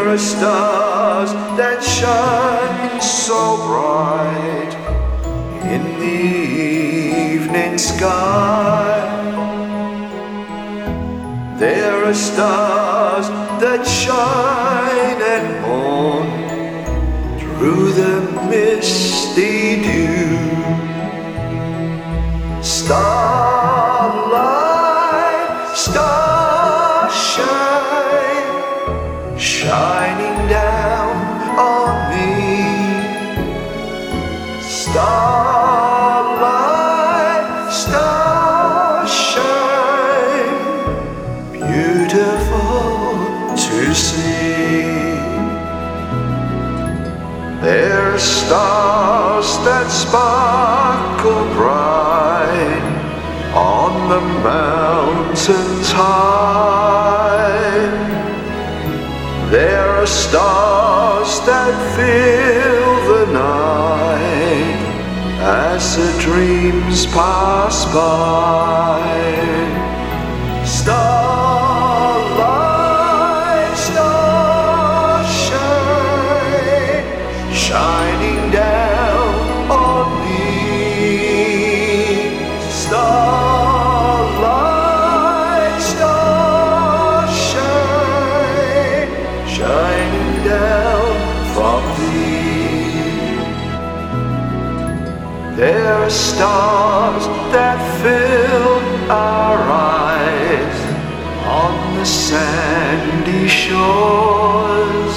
There are stars that shine so bright in the evening sky. There are stars that shine at morn through the misty dew. Starlight, starshine, shining down on me. Starlight, starshine, beautiful to see. There are stars that sparkle bright on the mountains high. There are stars that fill the night as the dreams pass by. Starlight, starshine, shining down on me. Starlight, starshine, shining down from thee. There are stars that fill our eyes on the sandy shores.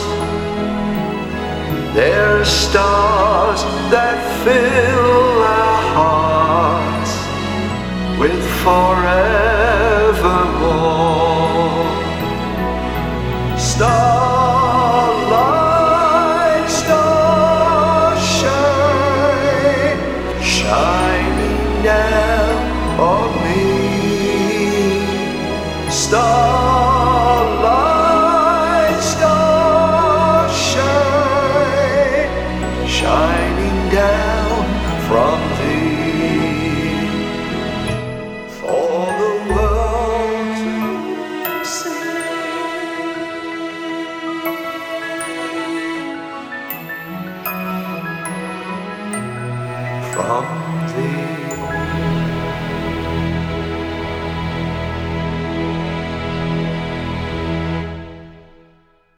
There are stars that fill our hearts with forevermore. Starlight, starshine, shining down on me. Starlight, starshine, shining down from thee, for the world to see. From thee.